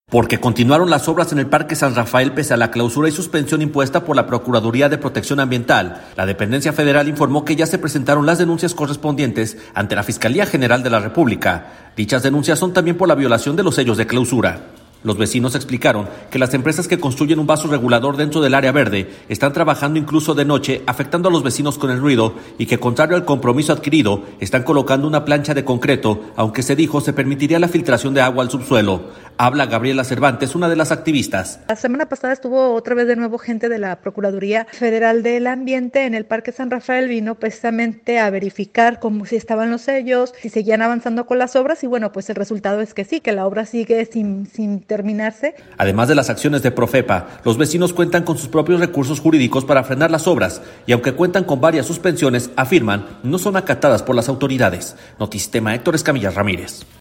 Porque continuaron las obras en el Parque San Rafael pese a la clausura y suspensión impuesta por la Procuraduría de Protección Ambiental. La dependencia federal informó que ya se presentaron las denuncias correspondientes ante la Fiscalía General de la República. Dichas denuncias son también por la violación de los sellos de clausura. Los vecinos explicaron que las empresas que construyen un vaso regulador dentro del área verde están trabajando incluso de noche, afectando a los vecinos con el ruido, y que, contrario al compromiso adquirido, están colocando una plancha de concreto, aunque se dijo se permitiría la filtración de agua al subsuelo. Habla Gabriela Cervantes, una de las activistas. La semana pasada estuvo otra vez de nuevo gente de la Procuraduría Federal del Ambiente en el Parque San Rafael, vino precisamente a verificar cómo si estaban los sellos, si seguían avanzando con las obras, y bueno, pues el resultado es que sí, que la obra sigue sin terminarse. Además de las acciones de Profepa, los vecinos cuentan con sus propios recursos jurídicos para frenar las obras, y aunque cuentan con varias suspensiones, afirman no son acatadas por las autoridades. Notistema, Héctor Escamilla Ramírez.